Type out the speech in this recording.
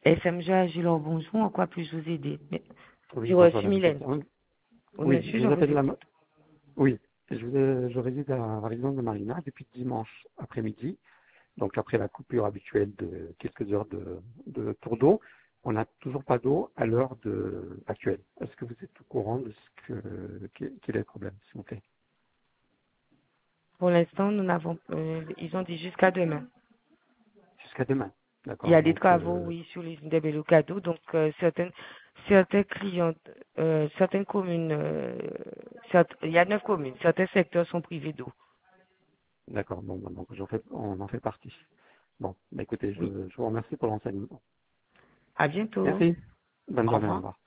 FM Agilor, bonjour, en quoi puis-je vous aider? Oui, J'ai bonjour reçu madame. Mylène. Oui, Oui, monsieur, je je vous vous appelle écoute. Oui, je réside à la résidence de Marina depuis dimanche après-midi. Donc après la coupure habituelle de quelques heures de tour d'eau, on n'a toujours pas d'eau à l'heure actuelle. Est-ce que vous êtes au courant de quel est le problème, s'il vous plaît? Pour l'instant, ils ont dit jusqu'à demain. Jusqu'à demain. Il y D'accord. a des Donc travaux, oui, sur les des Belocado, donc certains clients, certaines communes, il y a 9 communes, certains secteurs sont privés d'eau. d'accord. Bon, donc on en fait partie. Bon, bah, écoutez, Oui. je vous remercie pour l'enseignement. À bientôt. Merci. Bonne Au journée. Au revoir. revoir.